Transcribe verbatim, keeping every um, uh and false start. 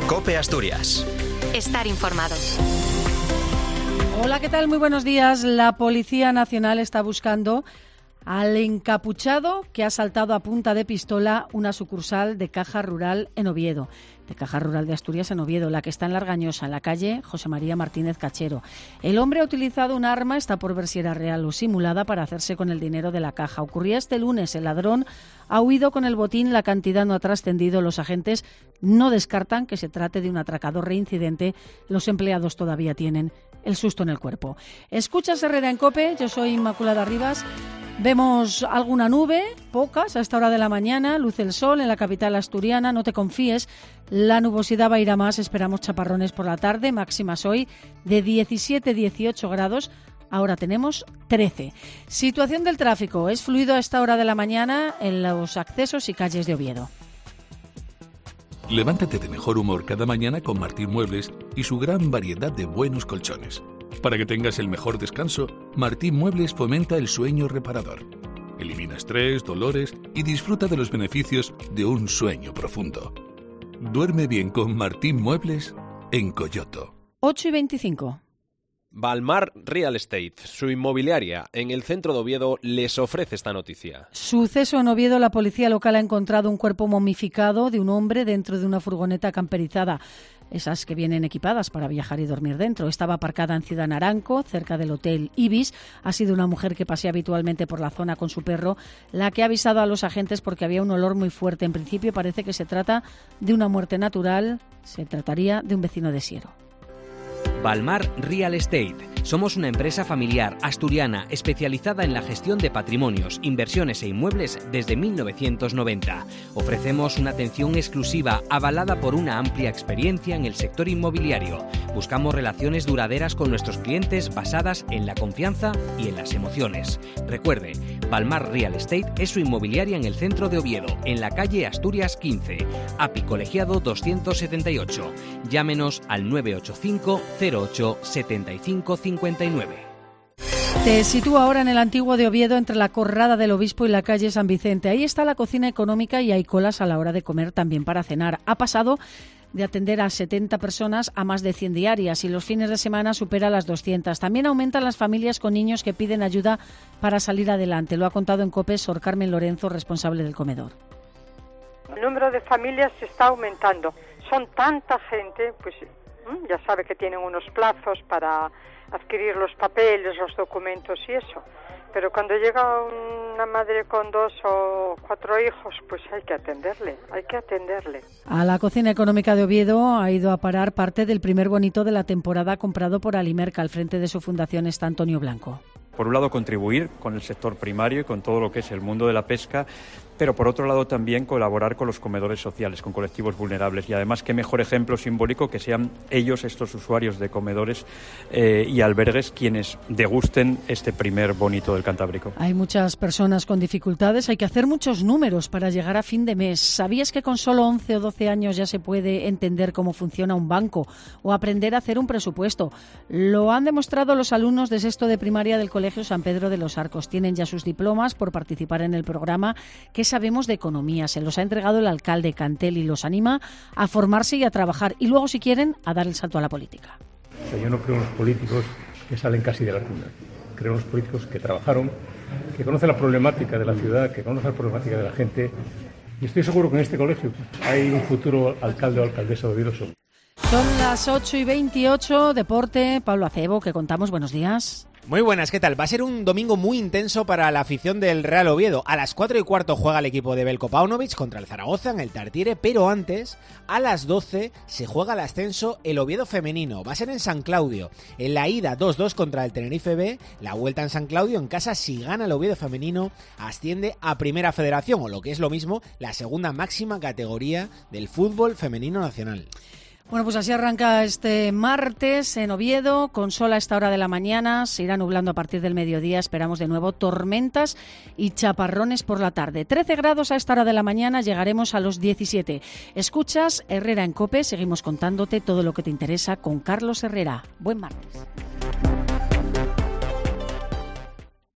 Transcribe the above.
COPE Asturias. Estar informado. Hola, ¿qué tal? Muy buenos días. La Policía Nacional está buscando al encapuchado que ha asaltado a punta de pistola una sucursal de Caja Rural en Oviedo, de Caja Rural de Asturias en Oviedo, la que está en La Argañosa, en la calle José María Martínez Cachero. El hombre ha utilizado un arma, está por ver si era real o simulada, para hacerse con el dinero de la caja. Ocurría este lunes. El ladrón ha huido con el botín, la cantidad no ha trascendido. Los agentes no descartan que se trate de un atracador reincidente. Los empleados todavía tienen el susto en el cuerpo. Escuchas Herrera en COPE, yo soy Inmaculada Rivas. Vemos alguna nube, pocas a esta hora de la mañana, luce el sol en la capital asturiana, no te confíes, la nubosidad va a ir a más, esperamos chaparrones por la tarde, máximas hoy de diecisiete a dieciocho grados, ahora tenemos trece. Situación del tráfico, es fluido a esta hora de la mañana en los accesos y calles de Oviedo. Levántate de mejor humor cada mañana con Martín Muebles y su gran variedad de buenos colchones. Para que tengas el mejor descanso, Martín Muebles fomenta el sueño reparador. Elimina estrés, dolores y disfruta de los beneficios de un sueño profundo. Duerme bien con Martín Muebles en Coyoto. ocho y veinticinco. Balmar Real Estate, su inmobiliaria en el centro de Oviedo, les ofrece esta noticia. Suceso en Oviedo, la policía local ha encontrado un cuerpo momificado de un hombre dentro de una furgoneta camperizada. Esas que vienen equipadas para viajar y dormir dentro. Estaba aparcada en Ciudad Naranco, cerca del Hotel Ibis. Ha sido una mujer que pasea habitualmente por la zona con su perro la que ha avisado a los agentes porque había un olor muy fuerte. En principio parece que se trata de una muerte natural. Se trataría de un vecino de Siero. Balmar Real Estate. Somos una empresa familiar asturiana especializada en la gestión de patrimonios, inversiones e inmuebles desde mil novecientos noventa. Ofrecemos una atención exclusiva avalada por una amplia experiencia en el sector inmobiliario. Buscamos relaciones duraderas con nuestros clientes basadas en la confianza y en las emociones. Recuerde, Balmar Real Estate es su inmobiliaria en el centro de Oviedo, en la calle Asturias quince, A P I Colegiado doscientos setenta y ocho. Llámenos al nueve ocho cinco cero ocho siete cinco cinco nueve. Te sitúo ahora en el antiguo de Oviedo, entre la Corrada del Obispo y la calle San Vicente. Ahí está la cocina económica y hay colas a la hora de comer, también para cenar. Ha pasado de atender a setenta personas a más de cien diarias y los fines de semana supera las doscientas. También aumentan las familias con niños que piden ayuda para salir adelante. Lo ha contado en COPE Sor Carmen Lorenzo, responsable del comedor. El número de familias se está aumentando. Son tanta gente, pues ya sabe que tienen unos plazos para adquirir los papeles, los documentos y eso. Pero cuando llega una madre con dos o cuatro hijos, pues hay que atenderle, hay que atenderle. A la cocina económica de Oviedo ha ido a parar parte del primer bonito de la temporada comprado por Alimerca. Al frente de su fundación está Antonio Blanco. Por un lado, contribuir con el sector primario y con todo lo que es el mundo de la pesca, pero por otro lado también colaborar con los comedores sociales, con colectivos vulnerables. Y además, qué mejor ejemplo simbólico que sean ellos, estos usuarios de comedores eh, y albergues, quienes degusten este primer bonito del Cantábrico. Hay muchas personas con dificultades, hay que hacer muchos números para llegar a fin de mes. ¿Sabías que con solo once o doce años ya se puede entender cómo funciona un banco o aprender a hacer un presupuesto? Lo han demostrado los alumnos de sexto de primaria del Colegio San Pedro de los Arcos. Tienen ya sus diplomas por participar en el programa ¿Qué sabemos de economía? Se los ha entregado el alcalde Cantel y los anima a formarse y a trabajar y luego, si quieren, a dar el salto a la política. O sea, yo no creo en los políticos que salen casi de la cuna. Creo en los políticos que trabajaron, que conocen la problemática de la ciudad, que conocen la problemática de la gente. Y estoy seguro que en este colegio hay un futuro alcalde o alcaldesa de Oviedo. Son las ocho y veintiocho, deporte, Pablo Acebo, que contamos. Buenos días. Muy buenas, ¿qué tal? Va a ser un domingo muy intenso para la afición del Real Oviedo. A las cuatro y cuarto juega el equipo de Belko Paunovic contra el Zaragoza en el Tartiere, pero antes, a las doce, se juega el ascenso el Oviedo femenino. Va a ser en San Claudio. En la ida dos dos contra el Tenerife B, la vuelta en San Claudio. En casa, si gana el Oviedo femenino, asciende a Primera Federación, o lo que es lo mismo, la segunda máxima categoría del fútbol femenino nacional. Bueno, pues así arranca este martes en Oviedo, con sol a esta hora de la mañana, se irá nublando a partir del mediodía, esperamos de nuevo tormentas y chaparrones por la tarde. trece grados a esta hora de la mañana, llegaremos a los diecisiete. Escuchas Herrera en COPE, seguimos contándote todo lo que te interesa con Carlos Herrera. Buen martes.